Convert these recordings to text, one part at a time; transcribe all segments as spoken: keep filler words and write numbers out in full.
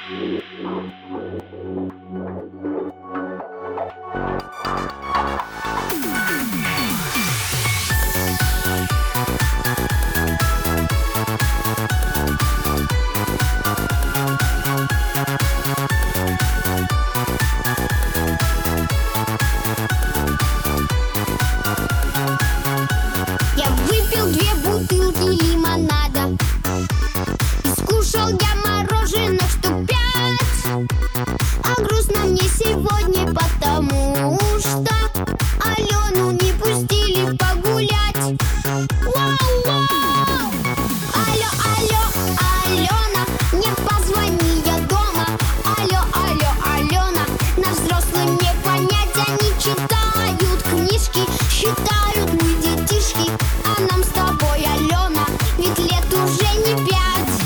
Я выпил две бутылки лимонада и скушал я мороженых штук пять. А грустно мне сегодня, потому что Алену не пустили погулять. Вау-вау! Алло, алло, Алена, мне позвони, я дома. Алло, алло, Алена, нас взрослым не понять. Они читают книжки, считают мы детишки. А нам с тобой, Алена, ведь лет уже не пять.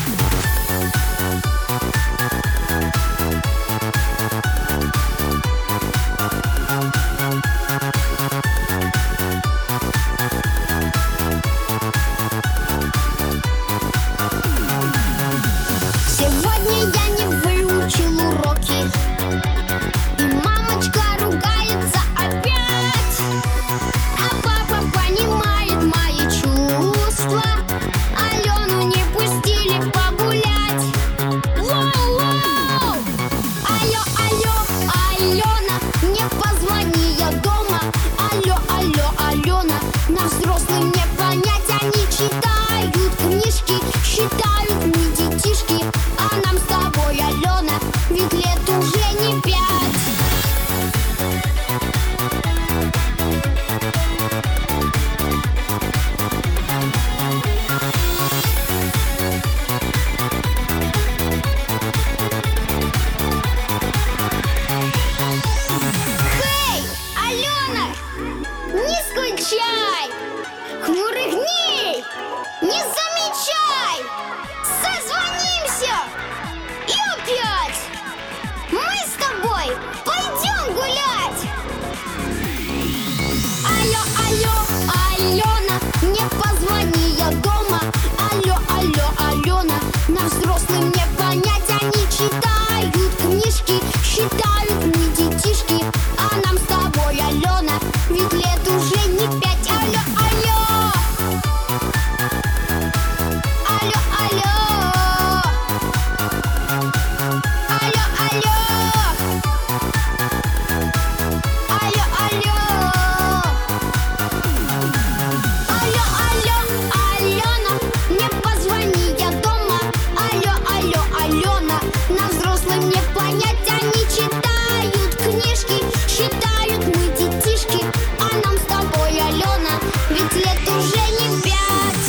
Сегодня я не выучил уроки, и мамочка ругается опять. А папа понимает мои чувства. Алену не пустили погулять. Воу-воу! Алло, алло, Алена, мне позвони, я дома. Алло, алло, Алена, нас взрослым не понять. Они читают книжки, считают мы детишки. А нам с тобой, Алена, ведь лет уже не пять. Хей, Алена, не скучай! Хмурых дней не замечай! Созвонимся! И опять мы с тобой пойдем гулять! Алло, алло, Алена, мне позвони, я дома. Алло, алло, Алена, нас взрослым не понять. Они читают книжки, считают мы детишки. А нам с тобой, Алена, ведь лет уже не пять. Алло, алло! Алло, алло! Алло, алло! Алло, алло! Алло, алло, Алена, мне позвони, я дома. Алло, алло, Алена, нас взрослым не понять. Они читают книжки, считают мы детишки. А нам с тобой, Алена, ведь лет уже не пять.